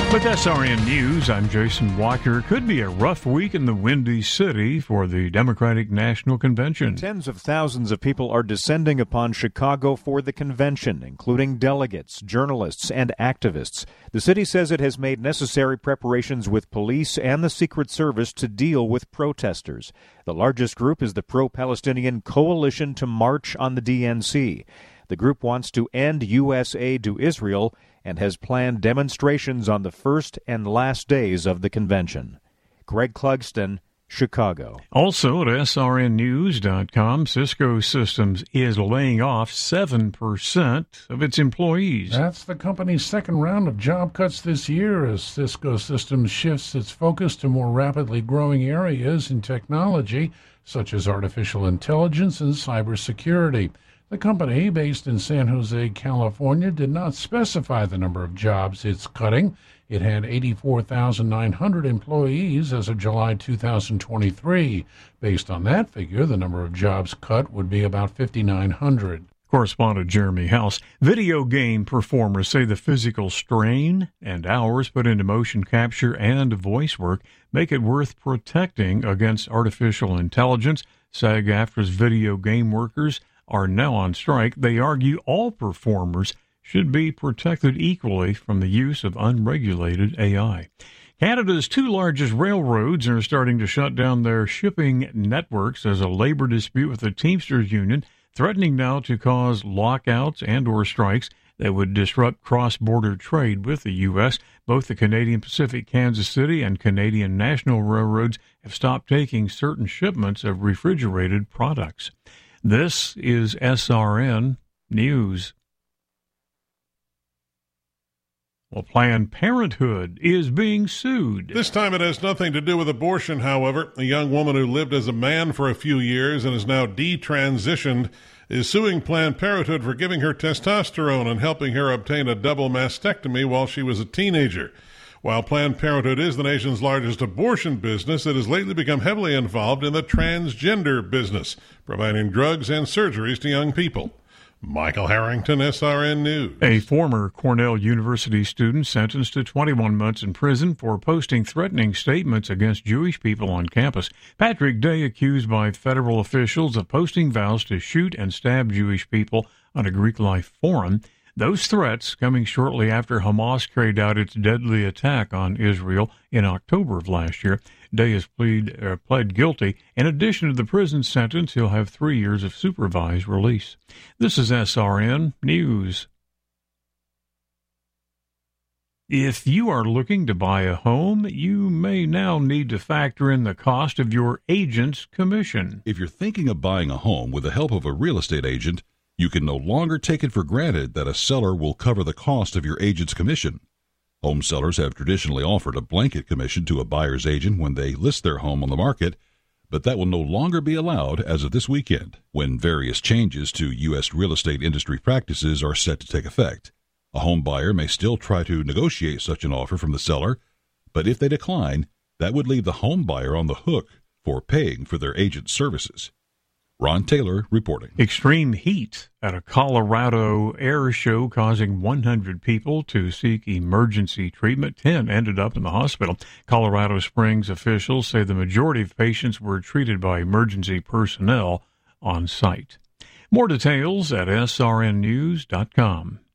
With SRN News, I'm Jason Walker. It could be a rough week in the Windy City for the Democratic National Convention. Tens of thousands of people are descending upon Chicago for the convention, including delegates, journalists, and activists. The city says it has made necessary preparations with police and the Secret Service to deal with protesters. The largest group is the pro-Palestinian Coalition to March on the DNC. The group wants to end U.S. aid to Israel and has planned demonstrations on the first and last days of the convention. Greg Clugston, Chicago. Also at srnnews.com, Cisco Systems is laying off 7% of its employees. That's the company's second round of job cuts this year as Cisco Systems shifts its focus to more rapidly growing areas in technology, such as artificial intelligence and cybersecurity. The company, based in San Jose, California, did not specify the number of jobs it's cutting. It had 84,900 employees as of July 2023. Based on that figure, the number of jobs cut would be about 5,900. Correspondent Jeremy House. Video game performers say the physical strain and hours put into motion capture and voice work make it worth protecting against artificial intelligence. SAG-AFTRA's video game workers are now on strike. They argue all performers should be protected equally from the use of unregulated AI. Canada's two largest railroads are starting to shut down their shipping networks as a labor dispute with the Teamsters Union, threatening now to cause lockouts and or strikes that would disrupt cross-border trade with the U.S. Both the Canadian Pacific Kansas City and Canadian National Railroads have stopped taking certain shipments of refrigerated products. This is SRN News. Well, Planned Parenthood is being sued. This time it has nothing to do with abortion, however. A young woman who lived as a man for a few years and is now detransitioned is suing Planned Parenthood for giving her testosterone and helping her obtain a double mastectomy while she was a teenager. While Planned Parenthood is the nation's largest abortion business, it has lately become heavily involved in the transgender business, providing drugs and surgeries to young people. Michael Harrington, SRN News. A former Cornell University student sentenced to 21 months in prison for posting threatening statements against Jewish people on campus. Patrick Day accused by federal officials of posting vows to shoot and stab Jewish people on a Greek life forum. Those threats coming shortly after Hamas carried out its deadly attack on Israel in October of last year. Day has pled guilty. In addition to the prison sentence, he'll have 3 years of supervised release. This is SRN News. If you are looking to buy a home, you may now need to factor in the cost of your agent's commission. If you're thinking of buying a home with the help of a real estate agent, you can no longer take it for granted that a seller will cover the cost of your agent's commission. Home sellers have traditionally offered a blanket commission to a buyer's agent when they list their home on the market, but that will no longer be allowed as of this weekend, when various changes to U.S. real estate industry practices are set to take effect. A home buyer may still try to negotiate such an offer from the seller, but if they decline, that would leave the home buyer on the hook for paying for their agent's services. Ron Taylor reporting. Extreme heat at a Colorado air show causing 100 people to seek emergency treatment. 10 ended up in the hospital. Colorado Springs officials say the majority of patients were treated by emergency personnel on site. More details at srnnews.com.